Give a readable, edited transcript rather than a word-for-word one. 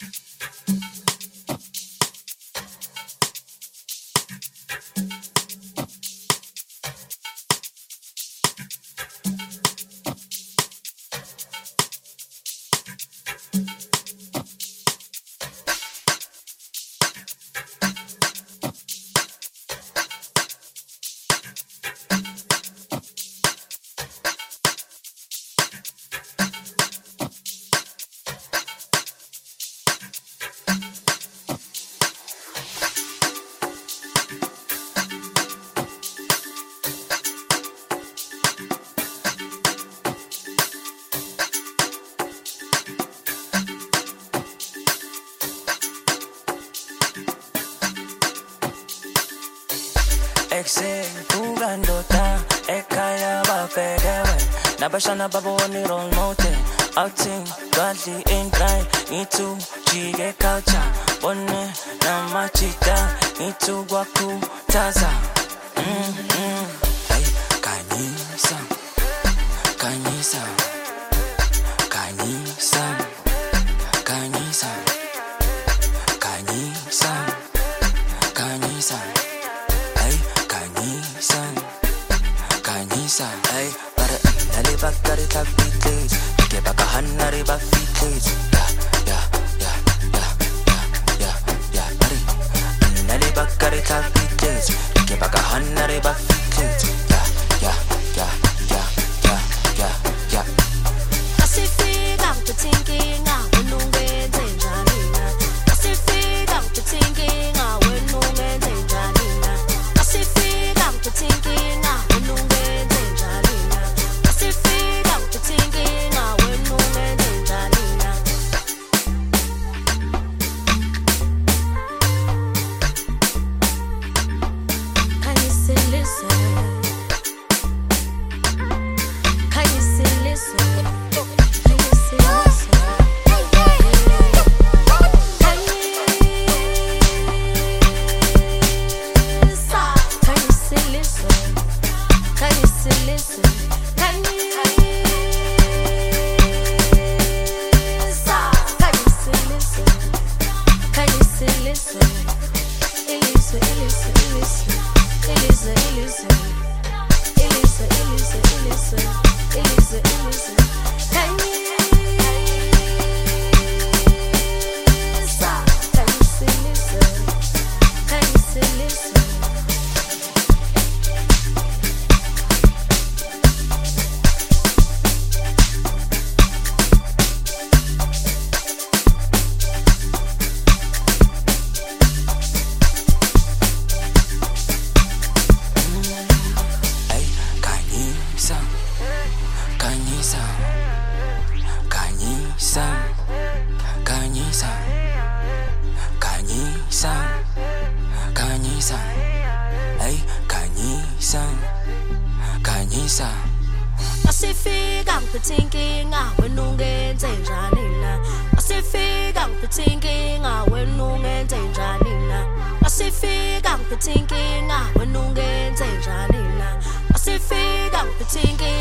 Kugandota ekaya bafedewe nabashana babo ni roll mote outing godly in grind need to jige culture bonne na machita need to waku taza hey kanisa kanisa kanisa kanisa kanisa kanisa Kanisa, ay, para nalibag ka rin tag-beatlays Ikibagahan na rin ba-featlays Pari, nalibag ka rin tag-beatlays Ikibagahan na rin ba-featlays Asifika ngikutinkinga wena ungenze njani na Asifika ngikutinkinga wena ungenze njani na Asifika ngikutinkinga wena ungenze njani na Asifika ngikutinkinga wena ungenze njani na Can you still listen? Can you still listen? Can you still listen? Can you still listen? Can you still listen? Can you still listen? Can you still listen? Elisa, Elisa, Elisa, Elisa, Elisa, Elisa, Elisa, Elisa, Elisa, Elisa. Can you still listen? Can you still listen? Ay, kanisa Kanisa Kanisa Kanisa Kanisa Kanisa Ay, kanisa Kanisa Asifika ngikutinkinga wena ungenze njani na Asifika ngikutinkinga wena ungenze njani na Asifika ngikutinkinga wena ungenze njani na Asifika ngikutinkinga